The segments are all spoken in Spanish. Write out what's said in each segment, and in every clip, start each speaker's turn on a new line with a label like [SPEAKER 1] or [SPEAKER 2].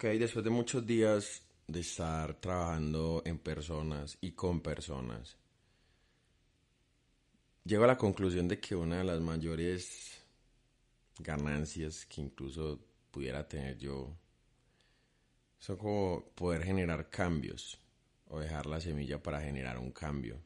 [SPEAKER 1] Ok, después de muchos días de estar trabajando en personas y con personas, llego a la conclusión de que una de las mayores ganancias que incluso pudiera tener yo son como poder generar cambios o dejar la semilla para generar un cambio.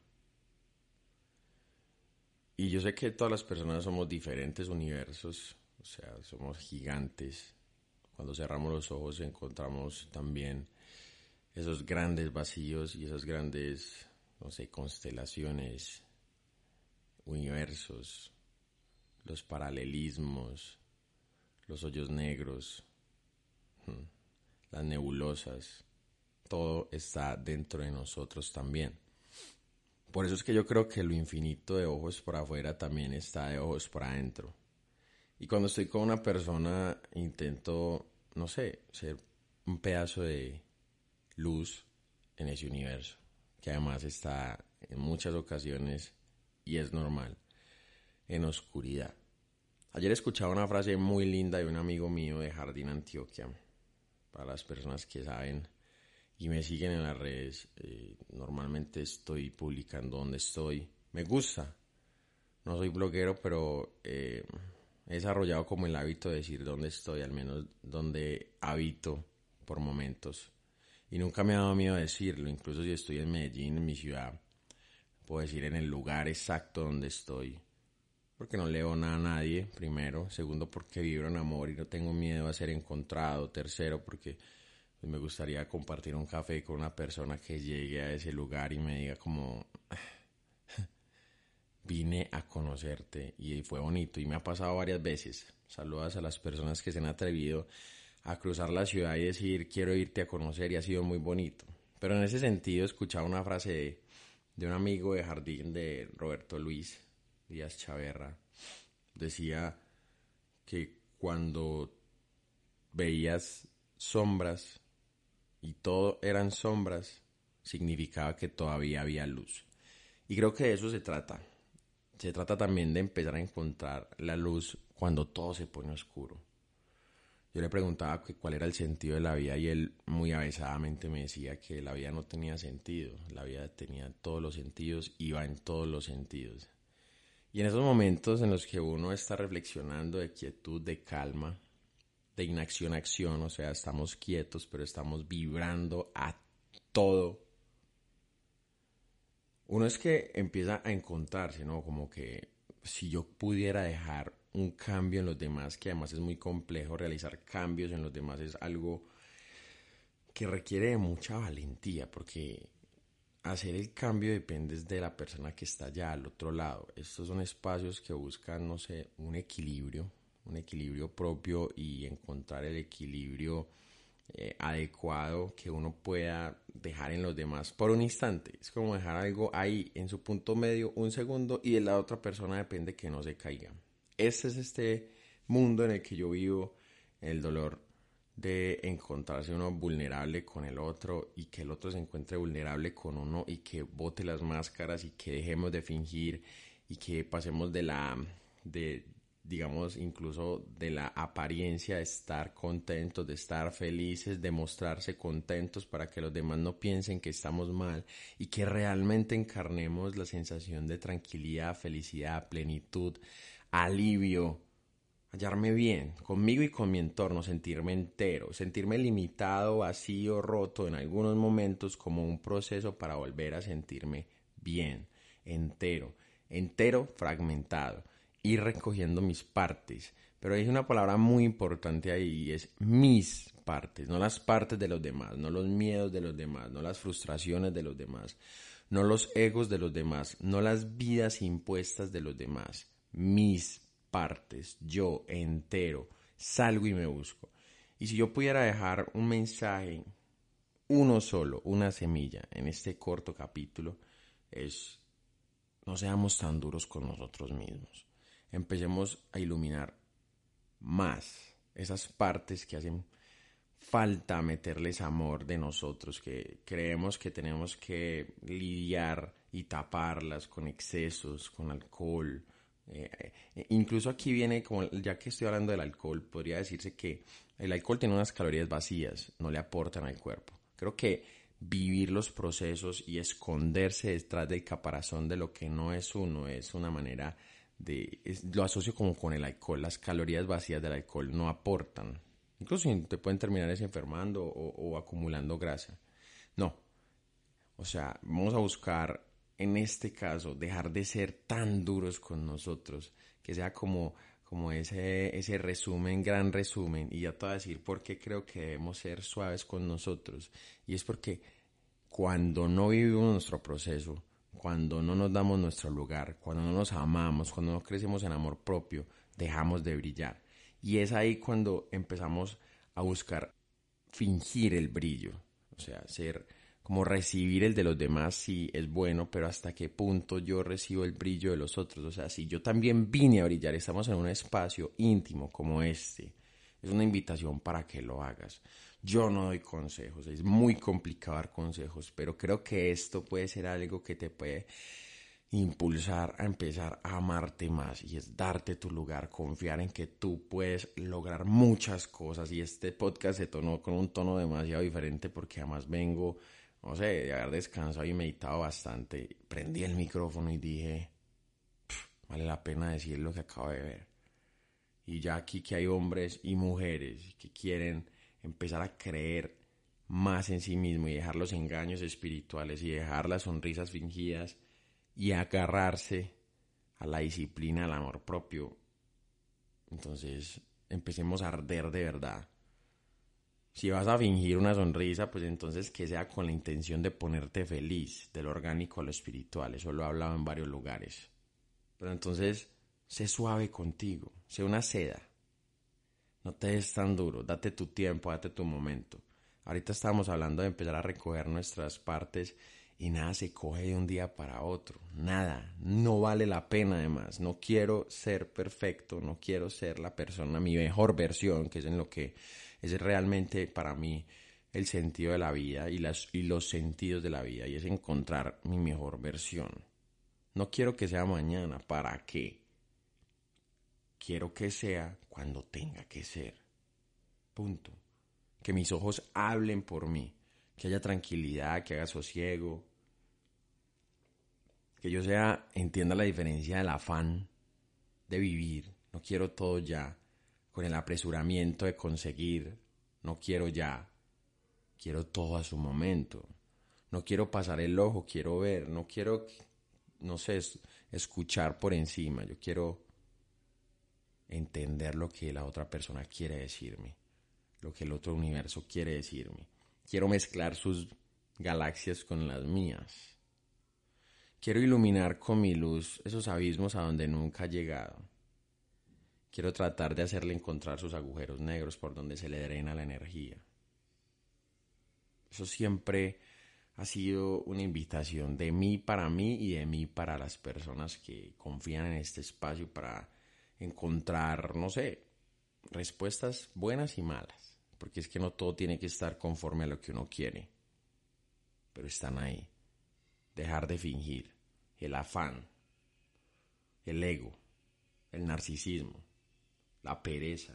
[SPEAKER 1] Y yo sé que todas las personas somos diferentes universos, o sea, somos gigantes. Cuando cerramos los ojos encontramos también esos grandes vacíos y esas grandes, no sé, constelaciones, universos, los paralelismos, los hoyos negros, las nebulosas, todo está dentro de nosotros también. Por eso es que yo creo que lo infinito de ojos por afuera también está de ojos por adentro. Y cuando estoy con una persona intento, no sé, ser un pedazo de luz en ese universo, que además está en muchas ocasiones, y es normal, en oscuridad. Ayer escuchaba una frase muy linda de un amigo mío de Jardín Antioquia. Para las personas que saben y me siguen en las redes, normalmente estoy publicando donde estoy. Me gusta, no soy bloguero, pero he desarrollado como el hábito de decir dónde estoy, al menos donde habito por momentos. Y nunca me ha dado miedo decirlo, incluso si estoy en Medellín, en mi ciudad, puedo decir en el lugar exacto donde estoy. Porque no leo nada a nadie, primero. Segundo, porque vibro en amor y no tengo miedo a ser encontrado. Tercero, porque pues, me gustaría compartir un café con una persona que llegue a ese lugar y me diga como vine a conocerte y fue bonito y me ha pasado varias veces. Saludas a las personas que se han atrevido a cruzar la ciudad y decir quiero irte a conocer y ha sido muy bonito. Pero en ese sentido escuchaba una frase de un amigo de jardín de Roberto Luis Díaz Chaverra. Decía que cuando veías sombras y todo eran sombras, significaba que todavía había luz. Y creo que de eso se trata. Se trata también de empezar a encontrar la luz cuando todo se pone oscuro. Yo le preguntaba que cuál era el sentido de la vida y él muy avezadamente me decía que la vida no tenía sentido. La vida tenía todos los sentidos, iba en todos los sentidos. Y en esos momentos en los que uno está reflexionando de quietud, de calma, de inacción a acción, o sea, estamos quietos, pero estamos vibrando a todo. Uno es que empieza a encontrarse, ¿no? Como que si yo pudiera dejar un cambio en los demás, que además es muy complejo, realizar cambios en los demás es algo que requiere de mucha valentía, porque hacer el cambio depende de la persona que está allá al otro lado. Estos son espacios que buscan, no sé, un equilibrio propio y encontrar el equilibrio adecuado que uno pueda dejar en los demás por un instante. Es como dejar algo ahí en su punto medio un segundo y de la otra persona depende que no se caiga. Este mundo en el que yo vivo, el dolor de encontrarse uno vulnerable con el otro y que el otro se encuentre vulnerable con uno y que bote las máscaras y que dejemos de fingir y que pasemos de digamos incluso de la apariencia de estar contentos, de estar felices, de mostrarse contentos para que los demás no piensen que estamos mal y que realmente encarnemos la sensación de tranquilidad, felicidad, plenitud, alivio, hallarme bien conmigo y con mi entorno, sentirme entero, sentirme limitado, vacío, roto en algunos momentos como un proceso para volver a sentirme bien, entero, entero, fragmentado, ir recogiendo mis partes. Pero hay una palabra muy importante ahí y es mis partes, no las partes de los demás, no los miedos de los demás, no las frustraciones de los demás, no los egos de los demás, no las vidas impuestas de los demás, mis partes, yo entero, salgo y me busco. Y si yo pudiera dejar un mensaje, uno solo, una semilla, en este corto capítulo, es no seamos tan duros con nosotros mismos. Empecemos a iluminar más esas partes que hacen falta meterles amor de nosotros, que creemos que tenemos que lidiar y taparlas con excesos, con alcohol, Incluso aquí viene, como ya que estoy hablando del alcohol, podría decirse que el alcohol tiene unas calorías vacías, no le aportan al cuerpo. Creo que vivir los procesos y esconderse detrás del caparazón de lo que no es uno es una manera lo asocio como con el alcohol. Las calorías vacías del alcohol no aportan. Incluso te pueden terminar enfermando o acumulando grasa. No, o sea, vamos a buscar en este caso dejar de ser tan duros con nosotros, que sea como ese resumen, gran resumen. Y ya te voy a decir por qué creo que debemos ser suaves con nosotros. Y es porque cuando no vivimos nuestro proceso, cuando no nos damos nuestro lugar, cuando no nos amamos, cuando no crecemos en amor propio, dejamos de brillar. Y es ahí cuando empezamos a buscar fingir el brillo, o sea, ser como recibir el de los demás sí es bueno, pero hasta qué punto yo recibo el brillo de los otros. O sea, si yo también vine a brillar, estamos en un espacio íntimo como este, es una invitación para que lo hagas. Yo no doy consejos, es muy complicado dar consejos, pero creo que esto puede ser algo que te puede impulsar a empezar a amarte más, y es darte tu lugar, confiar en que tú puedes lograr muchas cosas. Y este podcast se tornó con un tono demasiado diferente porque además vengo, no sé, de haber descansado y meditado bastante. Prendí el micrófono y dije, vale la pena decir lo que acabo de ver. Y ya aquí que hay hombres y mujeres que quieren empezar a creer más en sí mismo y dejar los engaños espirituales y dejar las sonrisas fingidas y agarrarse a la disciplina, al amor propio. Entonces empecemos a arder de verdad. Si vas a fingir una sonrisa, pues entonces que sea con la intención de ponerte feliz, del orgánico a lo espiritual. Eso lo he hablado en varios lugares. Pero entonces, sé suave contigo, sé una seda. No te des tan duro, date tu tiempo, date tu momento. Ahorita estábamos hablando de empezar a recoger nuestras partes y nada se coge de un día para otro. Nada, no vale la pena además. No quiero ser perfecto, no quiero ser la persona, mi mejor versión, que es en lo que es realmente para mí el sentido de la vida y los sentidos de la vida, y es encontrar mi mejor versión. No quiero que sea mañana, ¿para qué? Quiero que sea cuando tenga que ser. Punto. Que mis ojos hablen por mí, que haya tranquilidad, que haga sosiego, que yo entienda la diferencia del afán de vivir. No quiero todo ya, con el apresuramiento de conseguir. No quiero ya, quiero todo a su momento. No quiero pasar el ojo, quiero ver. No quiero, no sé, escuchar por encima. Yo quiero entender lo que la otra persona quiere decirme, lo que el otro universo quiere decirme. Quiero mezclar sus galaxias con las mías. Quiero iluminar con mi luz esos abismos a donde nunca ha llegado. Quiero tratar de hacerle encontrar sus agujeros negros por donde se le drena la energía. Eso siempre ha sido una invitación de mí y de mí para las personas que confían en este espacio para encontrar, no sé, respuestas buenas y malas. Porque es que no todo tiene que estar conforme a lo que uno quiere. Pero están ahí. Dejar de fingir. El afán. El ego. El narcisismo. La pereza.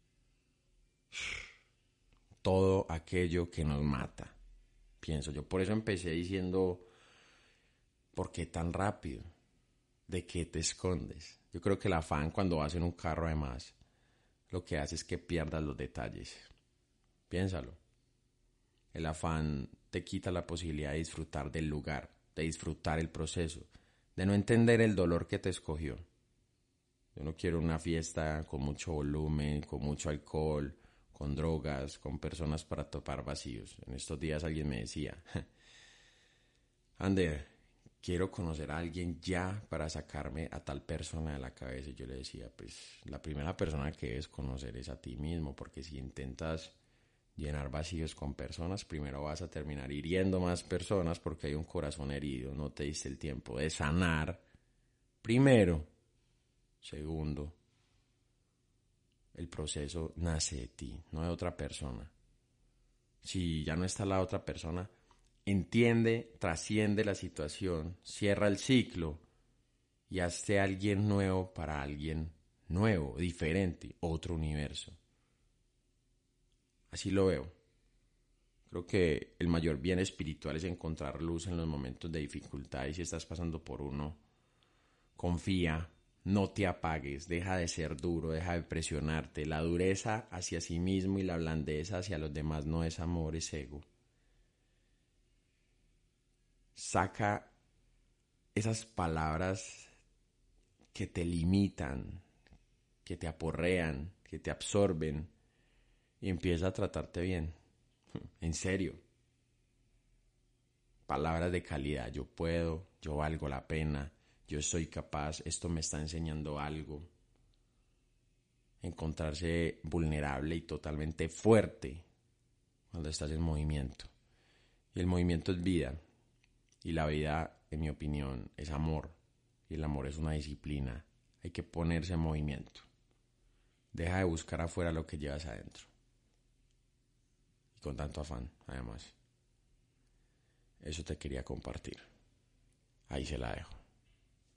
[SPEAKER 1] Todo aquello que nos mata. Pienso yo. Por eso empecé diciendo, ¿por qué tan rápido? ¿De qué te escondes? Yo creo que el afán, cuando vas en un carro además, lo que hace es que pierdas los detalles. Piénsalo. El afán te quita la posibilidad de disfrutar del lugar, de disfrutar el proceso, de no entender el dolor que te escogió. Yo no quiero una fiesta con mucho volumen, con mucho alcohol, con drogas, con personas para topar vacíos. En estos días alguien me decía, Ander, quiero conocer a alguien ya para sacarme a tal persona de la cabeza. Y yo le decía, pues la primera persona que debes conocer es a ti mismo, porque si intentas llenar vacíos con personas, primero vas a terminar hiriendo más personas porque hay un corazón herido, no te diste el tiempo de sanar primero. Segundo, el proceso nace de ti, no de otra persona. Si ya no está la otra persona, entiende, trasciende la situación, cierra el ciclo y hazte alguien nuevo para alguien nuevo, diferente, otro universo. Así lo veo. Creo que el mayor bien espiritual es encontrar luz en los momentos de dificultad y si estás pasando por uno, confía, no te apagues, deja de ser duro, deja de presionarte. La dureza hacia sí mismo y la blandeza hacia los demás no es amor, es ego. Saca esas palabras que te limitan, que te aporrean, que te absorben y empieza a tratarte bien. En serio. Palabras de calidad. Yo puedo, yo valgo la pena, yo soy capaz, esto me está enseñando algo. Encontrarse vulnerable y totalmente fuerte cuando estás en movimiento. Y el movimiento es vida. Y la vida, en mi opinión, es amor. Y el amor es una disciplina. Hay que ponerse en movimiento. Deja de buscar afuera lo que llevas adentro. Y con tanto afán, además. Eso te quería compartir. Ahí se la dejo.